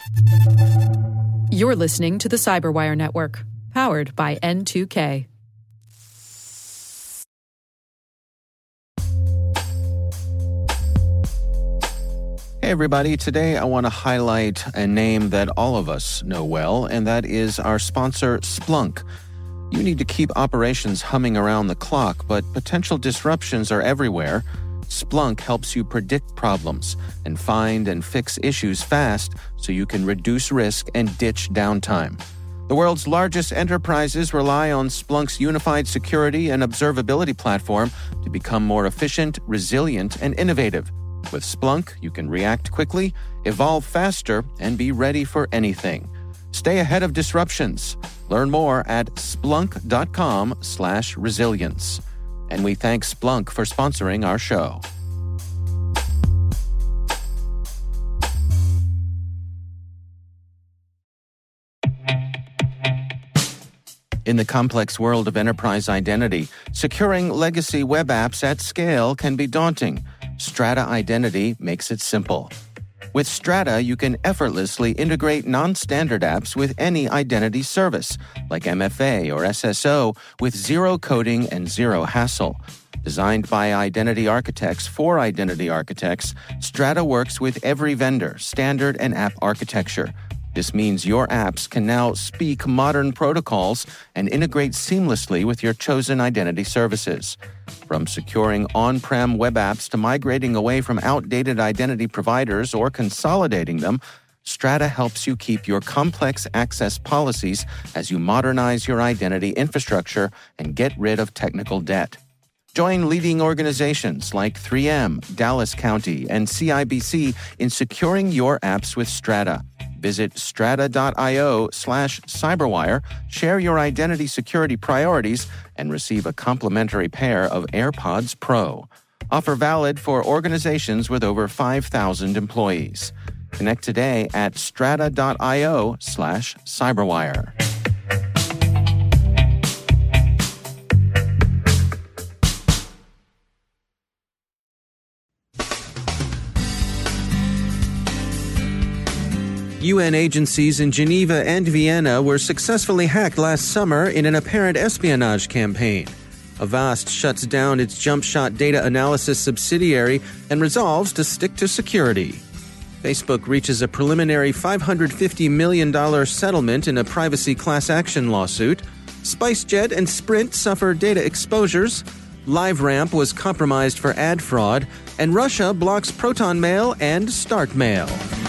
You're listening to the Cyberwire Network, powered by N2K. Hey everybody, today I want to highlight a name that all of us know well, and that is our sponsor, Splunk. You need to keep operations humming around the clock, but potential disruptions are everywhere. Splunk helps you predict problems and find and fix issues fast so you can reduce risk and ditch downtime. The world's largest enterprises rely on Splunk's unified security and observability platform to become more efficient, resilient, and innovative. With Splunk, you can react quickly, evolve faster, and be ready for anything. Stay ahead of disruptions. Learn more at splunk.com/resilience. And we thank Splunk for sponsoring our show. In the complex world of enterprise identity, securing legacy web apps at scale can be daunting. Strata Identity makes it simple. With Strata, you can effortlessly integrate non-standard apps with any identity service, like MFA or SSO, with zero coding and zero hassle. Designed by identity architects for identity architects, Strata works with every vendor, standard, and app architecture. This means your apps can now speak modern protocols and integrate seamlessly with your chosen identity services. From securing on-prem web apps to migrating away from outdated identity providers or consolidating them, Strata helps you keep your complex access policies as you modernize your identity infrastructure and get rid of technical debt. Join leading organizations like 3M, Dallas County, and CIBC in securing your apps with Strata. Visit strata.io/cyberwire, share your identity security priorities, and receive a complimentary pair of AirPods Pro. Offer valid for organizations with over 5,000 employees. Connect today at strata.io/cyberwire. UN agencies in Geneva and Vienna were successfully hacked last summer in an apparent espionage campaign. Avast shuts down its JumpShot data analysis subsidiary and resolves to stick to security. Facebook reaches a preliminary $550 million settlement in a privacy class action lawsuit. SpiceJet and Sprint suffer data exposures. LiveRamp was compromised for ad fraud. And Russia blocks ProtonMail and StartMail.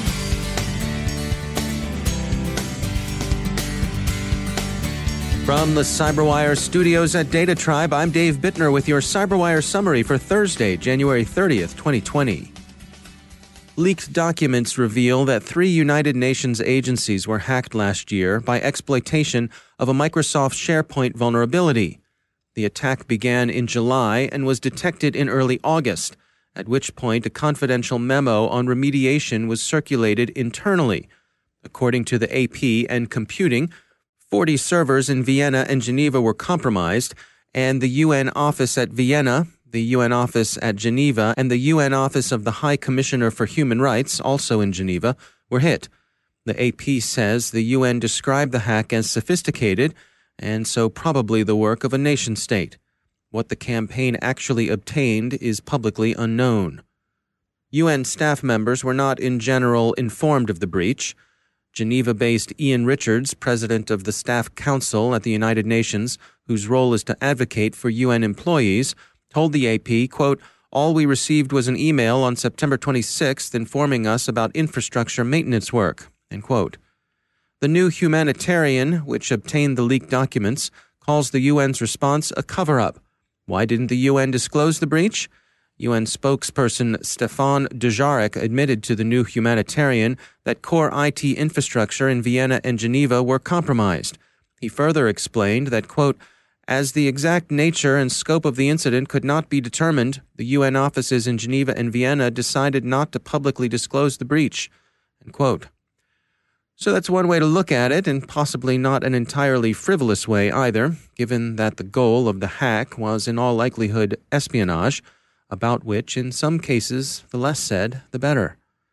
From the Cyberwire studios at Data Tribe, I'm Dave Bittner with your Cyberwire summary for Thursday, January 30th, 2020. Leaked documents reveal that 3 United Nations agencies were hacked last year by exploitation of a Microsoft SharePoint vulnerability. The attack began in July and was detected in early August, at which point a confidential memo on remediation was circulated internally. According to the AP and Computing, 40 servers in Vienna and Geneva were compromised, and the UN office at Vienna, the UN office at Geneva, and the UN office of the High Commissioner for Human Rights, also in Geneva, were hit. The AP says the UN described the hack as sophisticated, and so probably the work of a nation-state. What the campaign actually obtained is publicly unknown. UN staff members were not in general informed of the breach. Geneva-based Ian Richards, president of the Staff Council at the United Nations, whose role is to advocate for UN employees, told the AP, quote, "All we received was an email on September 26th informing us about infrastructure maintenance work," end quote. The New Humanitarian, which obtained the leaked documents, calls the UN's response a cover-up. Why didn't the UN disclose the breach? UN spokesperson Stefan Dujarric admitted to the New Humanitarian that core IT infrastructure in Vienna and Geneva were compromised. He further explained that, quote, "As the exact nature and scope of the incident could not be determined, the UN offices in Geneva and Vienna decided not to publicly disclose the breach," end quote. So that's one way to look at it, and possibly not an entirely frivolous way either, given that the goal of the hack was in all likelihood espionage, about which, in some cases, the less said, the better.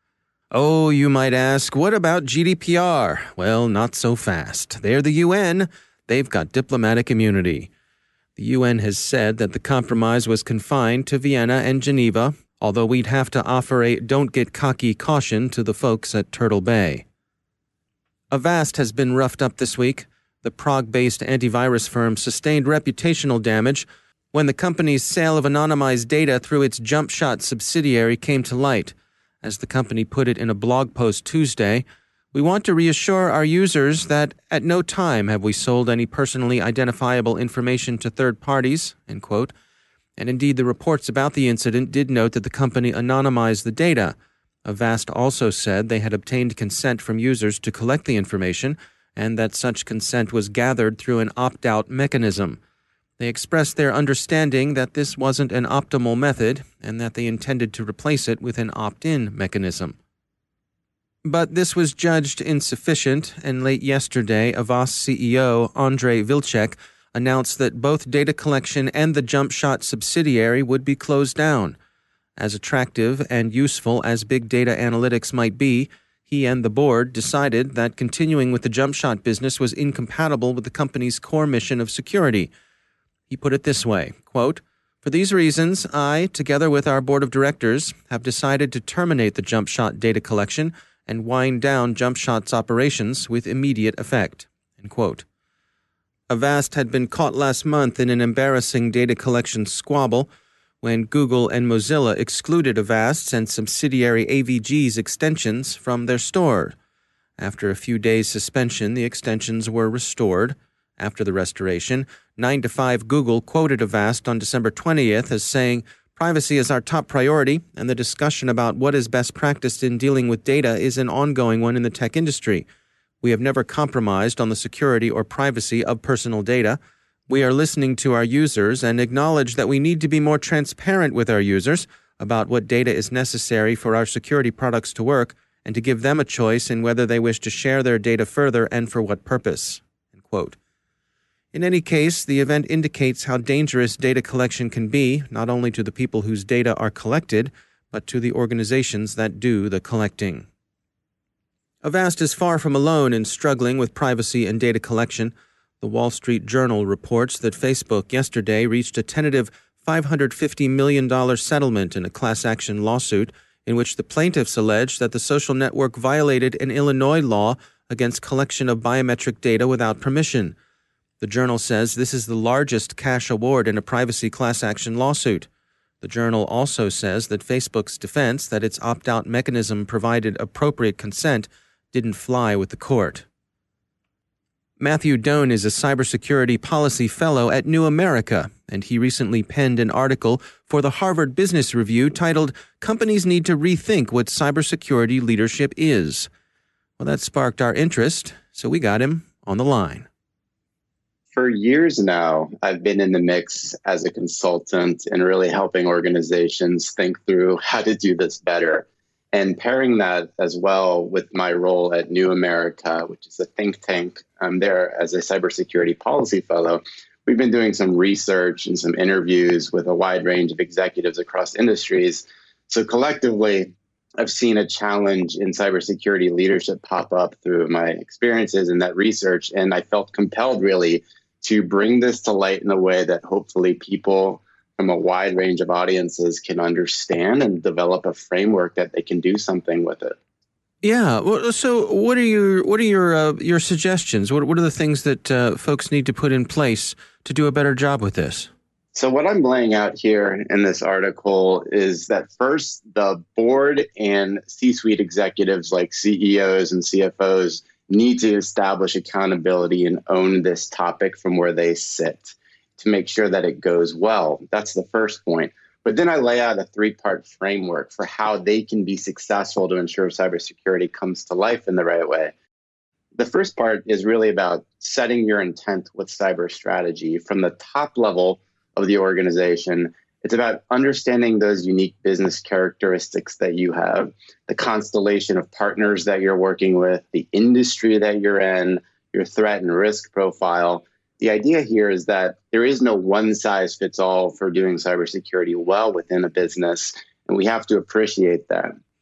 Oh, you might ask, what about GDPR? Well, not so fast. They're the UN. They've got diplomatic immunity. The UN has said that the compromise was confined to Vienna and Geneva, although we'd have to offer a don't get cocky caution to the folks at Turtle Bay. Avast has been roughed up this week. The Prague-based antivirus firm sustained reputational damage when the company's sale of anonymized data through its JumpShot subsidiary came to light. As the company put it in a blog post Tuesday, we want to reassure our users that at no time have we sold any personally identifiable information to third parties, end quote. And indeed, the reports about the incident did note that the company anonymized the data. Avast also said they had obtained consent from users to collect the information and that such consent was gathered through an opt-out mechanism. They expressed their understanding that this wasn't an optimal method and that they intended to replace it with an opt-in mechanism. But this was judged insufficient, and late yesterday, Avast CEO Andrei Vilcek announced that both data collection and the JumpShot subsidiary would be closed down. As attractive and useful as big data analytics might be, he and the board decided that continuing with the JumpShot business was incompatible with the company's core mission of security. He put it this way, quote, "For these reasons, I, together with our board of directors, have decided to terminate the JumpShot data collection and wind down JumpShot's operations with immediate effect," end quote. Avast had been caught last month in an embarrassing data collection squabble when Google and Mozilla excluded Avast's and subsidiary AVG's extensions from their store. After a few days' suspension, the extensions were restored. After the restoration, 9 to 5 Google quoted Avast on December 20th as saying, "Privacy is our top priority, and the discussion about what is best practiced in dealing with data is an ongoing one in the tech industry. We have never compromised on the security or privacy of personal data. We are listening to our users and acknowledge that we need to be more transparent with our users about what data is necessary for our security products to work and to give them a choice in whether they wish to share their data further and for what purpose," end quote. In any case, the event indicates how dangerous data collection can be, not only to the people whose data are collected, but to the organizations that do the collecting. Avast is far from alone in struggling with privacy and data collection. The Wall Street Journal reports that Facebook yesterday reached a tentative $550 million settlement in a class action lawsuit in which the plaintiffs alleged that the social network violated an Illinois law against collection of biometric data without permission. The Journal says this is the largest cash award in a privacy class action lawsuit. The Journal also says that Facebook's defense that its opt-out mechanism provided appropriate consent didn't fly with the court. Matthew Doan is a cybersecurity policy fellow at New America, and he recently penned an article for the Harvard Business Review titled, "Companies Need to Rethink What Cybersecurity Leadership Is." Well, that sparked our interest, so we got him on the line. For years now, I've been in the mix as a consultant and really helping organizations think through how to do this better. And pairing that as well with my role at New America, which is a think tank, I'm there as a cybersecurity policy fellow. We've been doing some research and some interviews with a wide range of executives across industries. So collectively, I've seen a challenge in cybersecurity leadership pop up through my experiences in that research. And I felt compelled really to bring this to light in a way that hopefully people from a wide range of audiences can understand and develop a framework that they can do something with it. Yeah. Well, so what are your suggestions? What are the things that folks need to put in place to do a better job with this? So what I'm laying out here in this article is that first, the board and C-suite executives like CEOs and CFOs need to establish accountability and own this topic from where they sit to make sure that it goes well. That's the first point. But then I lay out a 3-part framework for how they can be successful to ensure cybersecurity comes to life in the right way. The first part is really about setting your intent with cyber strategy from the top level of the organization. It's about understanding those unique business characteristics that you have, the constellation of partners that you're working with, the industry that you're in, your threat and risk profile. The idea here is that there is no one size fits all for doing cybersecurity well within a business, and we have to appreciate that.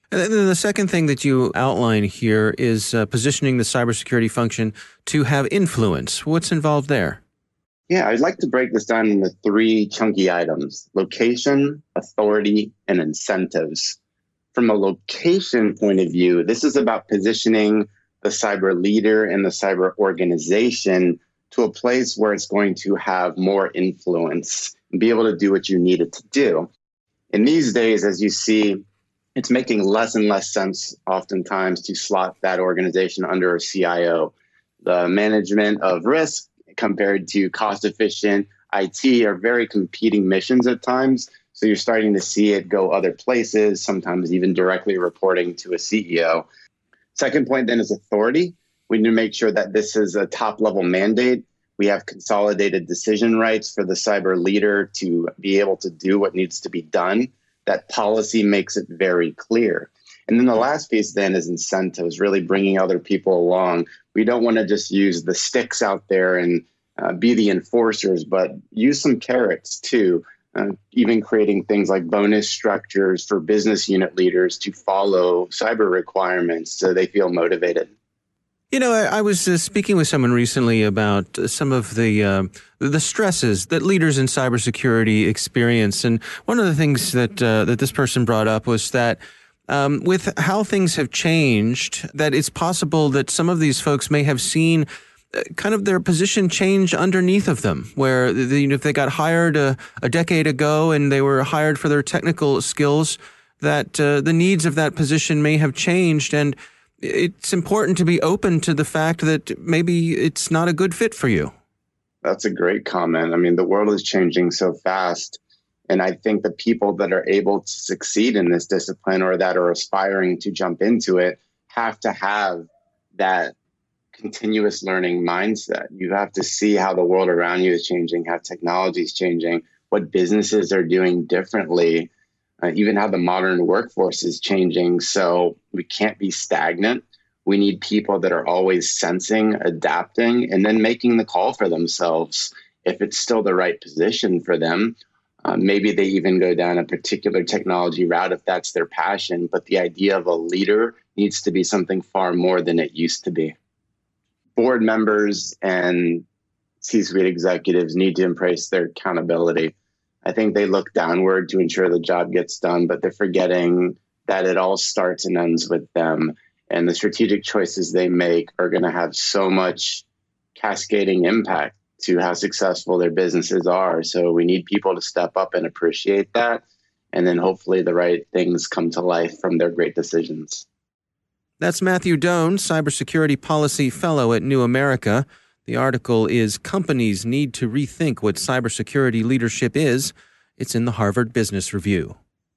And then the second thing that you outline here is positioning the cybersecurity function to have influence. What's involved there? Yeah, I'd like to break this down into 3 chunky items: location, authority, and incentives. From a location point of view, this is about positioning the cyber leader and the cyber organization to a place where it's going to have more influence and be able to do what you need it to do. And these days, as you see, it's making less and less sense oftentimes to slot that organization under a CIO. The management of risk compared to cost-efficient IT are very competing missions at times. So you're starting to see it go other places, sometimes even directly reporting to a CEO. Second point then is authority. We need to make sure that this is a top-level mandate. We have consolidated decision rights for the cyber leader to be able to do what needs to be done. That policy makes it very clear. And then the last piece then is incentives, really bringing other people along. We don't want to just use the sticks out there and be the enforcers, but use some carrots too, even creating things like bonus structures for business unit leaders to follow cyber requirements so they feel motivated. You know, I was speaking with someone recently about some of the stresses that leaders in cybersecurity experience, and one of the things that this person brought up was that with how things have changed, that it's possible that some of these folks may have seen kind of their position change underneath of them, where if they got hired a decade ago and they were hired for their technical skills, that the needs of that position may have changed, and it's important to be open to the fact that maybe it's not a good fit for you. That's a great comment. I mean, the world is changing so fast. And I think the people that are able to succeed in this discipline or that are aspiring to jump into it have to have that continuous learning mindset. You have to see how the world around you is changing, how technology is changing, what businesses are doing differently. Even how the modern workforce is changing. So we can't be stagnant. We need people that are always sensing, adapting, and then making the call for themselves if it's still the right position for them. Maybe they even go down a particular technology route if that's their passion. But the idea of a leader needs to be something far more than it used to be. Board members and C-suite executives need to embrace their accountability. I think they look downward to ensure the job gets done, but they're forgetting that it all starts and ends with them. And the strategic choices they make are going to have so much cascading impact to how successful their businesses are. So we need people to step up and appreciate that. And then hopefully the right things come to life from their great decisions. That's Matthew Doan, Cybersecurity Policy Fellow at New America. The article is Companies Need to Rethink What Cybersecurity Leadership Is. It's in the Harvard Business Review.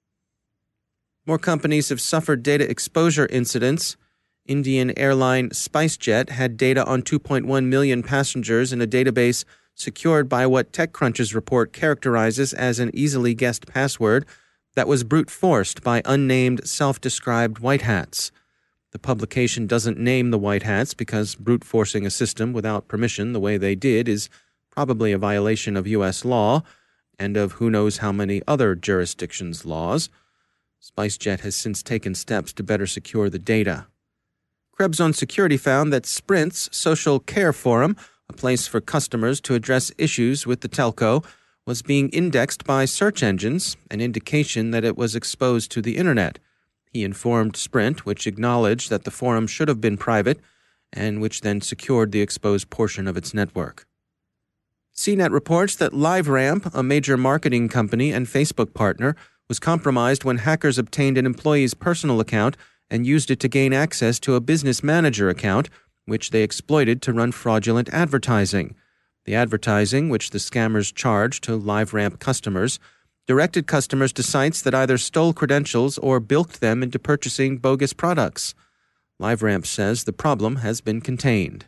More companies have suffered data exposure incidents. Indian airline SpiceJet had data on 2.1 million passengers in a database secured by what TechCrunch's report characterizes as an easily guessed password that was brute-forced by unnamed self-described white hats. The publication doesn't name the white hats because brute-forcing a system without permission the way they did is probably a violation of U.S. law and of who knows how many other jurisdictions' laws. SpiceJet has since taken steps to better secure the data. Krebs on Security found that Sprint's Social Care Forum, a place for customers to address issues with the telco, was being indexed by search engines, an indication that it was exposed to the Internet. He informed Sprint, which acknowledged that the forum should have been private, and which then secured the exposed portion of its network. CNET reports that LiveRamp, a major marketing company and Facebook partner, was compromised when hackers obtained an employee's personal account and used it to gain access to a business manager account, which they exploited to run fraudulent advertising. The advertising, which the scammers charged to LiveRamp customers, directed customers to sites that either stole credentials or bilked them into purchasing bogus products. LiveRamp says the problem has been contained.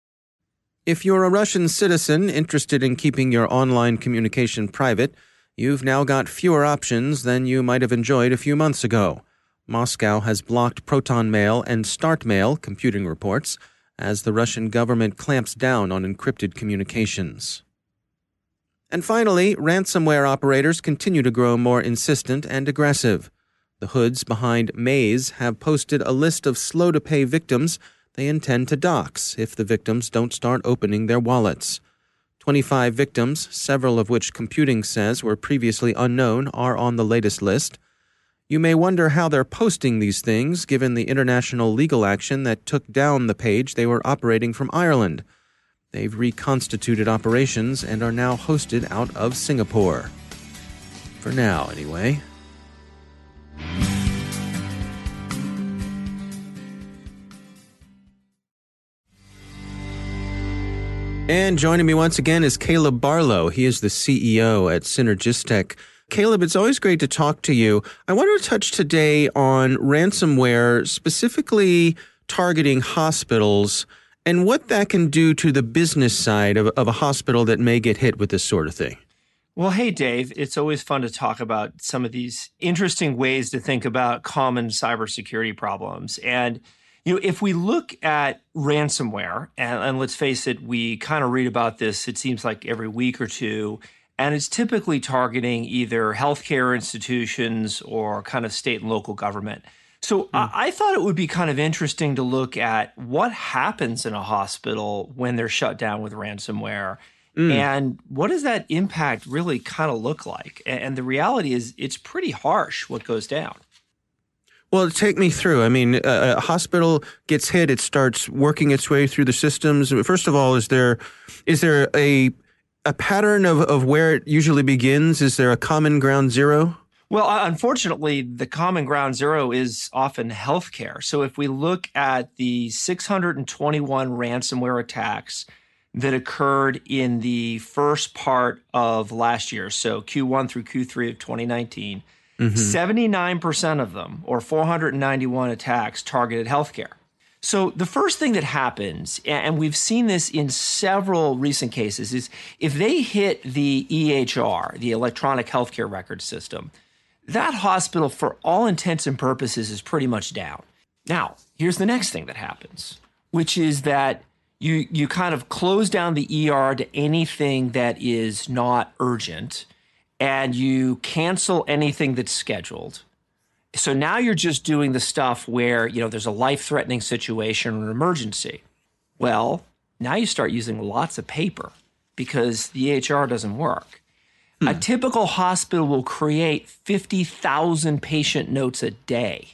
If you're a Russian citizen interested in keeping your online communication private, you've now got fewer options than you might have enjoyed a few months ago. Moscow has blocked ProtonMail and StartMail, computing reports, as the Russian government clamps down on encrypted communications. And finally, ransomware operators continue to grow more insistent and aggressive. The hoods behind Maze have posted a list of slow-to-pay victims they intend to dox if the victims don't start opening their wallets. 25 victims, several of which computing says were previously unknown, are on the latest list. You may wonder how they're posting these things, given the international legal action that took down the page they were operating from Ireland. They've reconstituted operations and are now hosted out of Singapore. For now, anyway. And joining me once again is Caleb Barlow. He is the CEO at Synergistek. Caleb, it's always great to talk to you. I wanted to touch today on ransomware, specifically targeting hospitals, and what that can do to the business side of a hospital that may get hit with this sort of thing. Well, hey, Dave, it's always fun to talk about some of these interesting ways to think about common cybersecurity problems. And if we look at ransomware, and let's face it, we kind of read about this, it seems like every week or two, and it's typically targeting either healthcare institutions or kind of state and local government. So I thought it would be kind of interesting to look at what happens in a hospital when they're shut down with ransomware. And what does that impact really kind of look like? And the reality is it's pretty harsh what goes down. Well, take me through. I mean, a hospital gets hit, it starts working its way through the systems. First of all, is there a pattern of where it usually begins? Is there a common ground zero? Well, unfortunately, the common ground zero is often healthcare. So if we look at the 621 ransomware attacks that occurred in the first part of last year, so Q1 through Q3 of 2019, 79% of them, or 491 attacks, targeted healthcare. So the first thing that happens, and we've seen this in several recent cases, is if they hit the EHR, the electronic healthcare record system, that hospital, for all intents and purposes, is pretty much down. Now, here's the next thing that happens, which is that you kind of close down the ER to anything that is not urgent, and you cancel anything that's scheduled. So now you're just doing the stuff where, there's a life-threatening situation or an emergency. Well, now you start using lots of paper because the EHR doesn't work. A typical hospital will create 50,000 patient notes a day.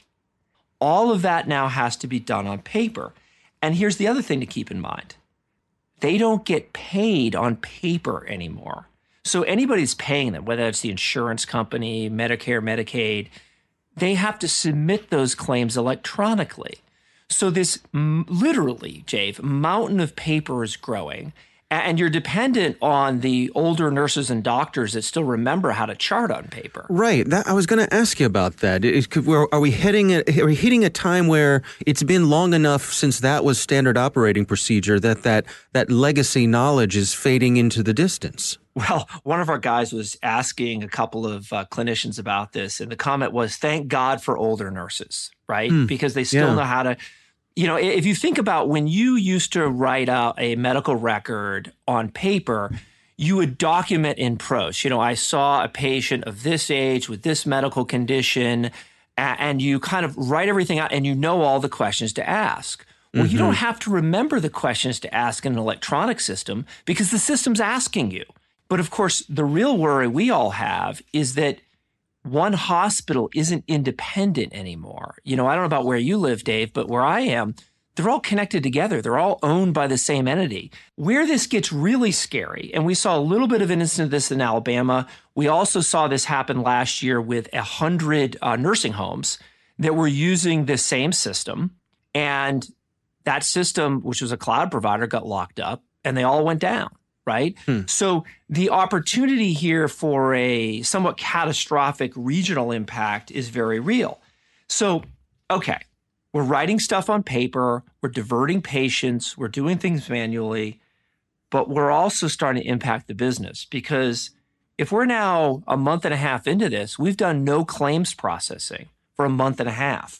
All of that now has to be done on paper. And here's the other thing to keep in mind. They don't get paid on paper anymore. So anybody's paying them, whether it's the insurance company, Medicare, Medicaid, they have to submit those claims electronically. So this literally, Jave, mountain of paper is growing, and you're dependent on the older nurses and doctors that still remember how to chart on paper. Right. I was going to ask you about that. Are we hitting a time where it's been long enough since that was standard operating procedure that legacy knowledge is fading into the distance? Well, one of our guys was asking a couple of clinicians about this, and the comment was, thank God for older nurses, right? Because they still know how to, if you think about when you used to write out a medical record on paper, you would document in prose. I saw a patient of this age with this medical condition, and you kind of write everything out and you know all the questions to ask. Well, you don't have to remember the questions to ask in an electronic system because the system's asking you. But of course, the real worry we all have is that one hospital isn't independent anymore. I don't know about where you live, Dave, but where I am, they're all connected together. They're all owned by the same entity. Where this gets really scary, and we saw a little bit of an incident of this in Alabama. We also saw this happen last year with 100 nursing homes that were using the same system. And that system, which was a cloud provider, got locked up and they all went down. Right? So the opportunity here for a somewhat catastrophic regional impact is very real. So, okay, we're writing stuff on paper, we're diverting patients, we're doing things manually, but we're also starting to impact the business because if we're now a month and a half into this, we've done no claims processing for a month and a half.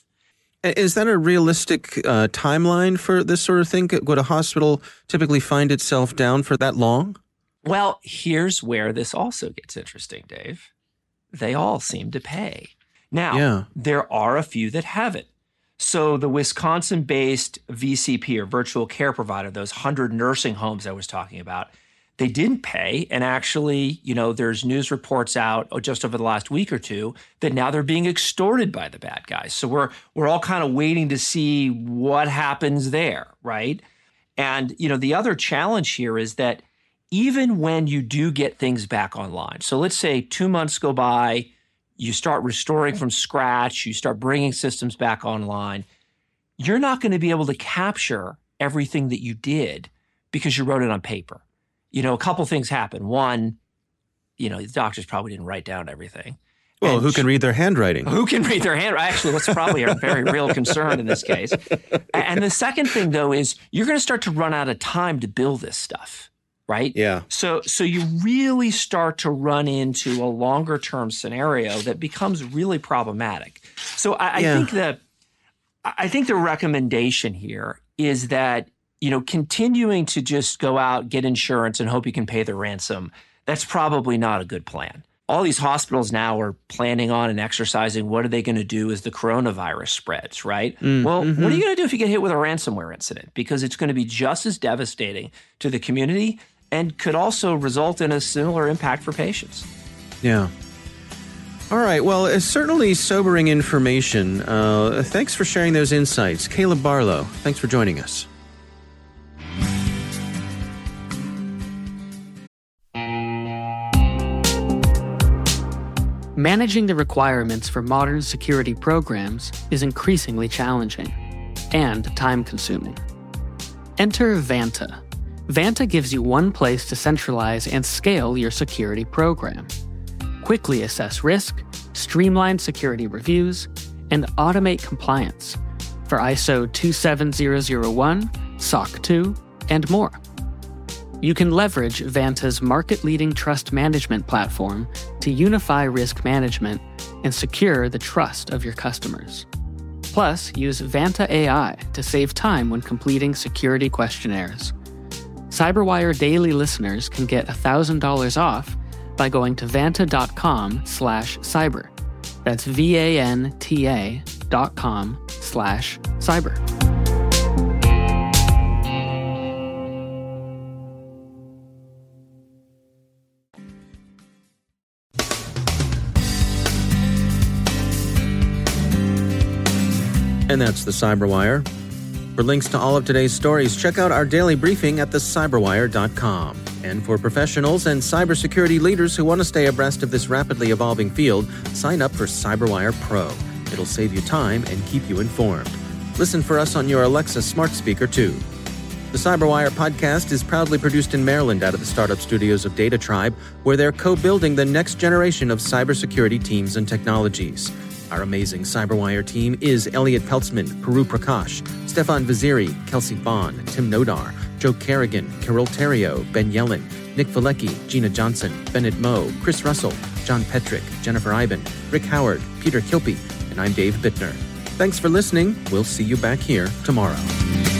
Is that a realistic timeline for this sort of thing? Would a hospital typically find itself down for that long? Well, here's where this also gets interesting, Dave. They all seem to pay. Now, there are a few that haven't. So the Wisconsin-based VCP, or virtual care provider, those 100 nursing homes I was talking about, they didn't pay. And actually, there's news reports out just over the last week or two that now they're being extorted by the bad guys. So we're all kind of waiting to see what happens there, right? And, the other challenge here is that even when you do get things back online, so let's say 2 months go by, you start restoring from scratch, you start bringing systems back online, you're not going to be able to capture everything that you did because you wrote it on paper. A couple things happen. One, the doctors probably didn't write down everything. Well, who can read their handwriting? Who can read their handwriting? Actually, that's probably a very real concern in this case. And the second thing, though, is you're going to start to run out of time to build this stuff, right? Yeah. So you really start to run into a longer term scenario that becomes really problematic. So I think the recommendation here is that, continuing to just go out, get insurance, and hope you can pay the ransom, that's probably not a good plan. All these hospitals now are planning on and exercising what are they going to do as the coronavirus spreads, right? Well, what are you going to do if you get hit with a ransomware incident? Because it's going to be just as devastating to the community and could also result in a similar impact for patients. Yeah. All right. Well, it's certainly sobering information. Thanks for sharing those insights. Caleb Barlow, thanks for joining us. Managing the requirements for modern security programs is increasingly challenging and time-consuming. Enter Vanta. Vanta gives you one place to centralize and scale your security program. Quickly assess risk, streamline security reviews, and automate compliance for ISO 27001, SOC 2, and more. You can leverage Vanta's market-leading trust management platform to unify risk management and secure the trust of your customers. Plus, use Vanta AI to save time when completing security questionnaires. CyberWire Daily listeners can get $1,000 off by going to vanta.com/cyber. That's VANTA.com/cyber. And that's the CyberWire. For links to all of today's stories, check out our daily briefing at thecyberwire.com. And for professionals and cybersecurity leaders who want to stay abreast of this rapidly evolving field, sign up for CyberWire Pro. It'll save you time and keep you informed. Listen for us on your Alexa smart speaker, too. The CyberWire podcast is proudly produced in Maryland out of the startup studios of Data Tribe, where they're co-building the next generation of cybersecurity teams and technologies. Our amazing CyberWire team is Elliot Peltzman, Puru Prakash, Stefan Vaziri, Kelsey Bond, Tim Nodar, Joe Kerrigan, Carol Terrio, Ben Yellen, Nick Valecki, Gina Johnson, Bennett Moe, Chris Russell, John Petrick, Jennifer Iben, Rick Howard, Peter Kilpie, and I'm Dave Bittner. Thanks for listening. We'll see you back here tomorrow.